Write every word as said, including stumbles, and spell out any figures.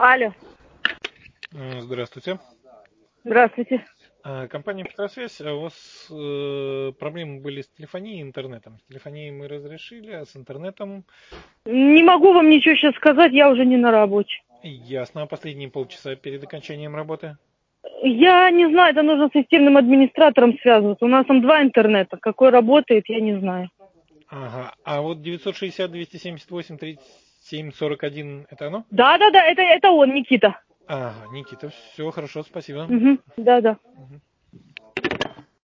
Алло. Здравствуйте. Здравствуйте. Компания Петросвязь. У вас э, проблемы были с телефонией и интернетом. С телефонией мы разрешили, а с интернетом... Не могу вам ничего сейчас сказать, я уже не на работе. Ясно. А последние полчаса перед окончанием работы? Я не знаю, это нужно с системным администратором связываться. У нас там два интернета. Какой работает, я не знаю. Ага. А вот девятьсот шестьдесят двести семьдесят восемь тридцать семь сорок один это оно? Да, да, да, это, это он, Никита. Ага, Никита, все хорошо, спасибо. Угу, да, да. Мгм.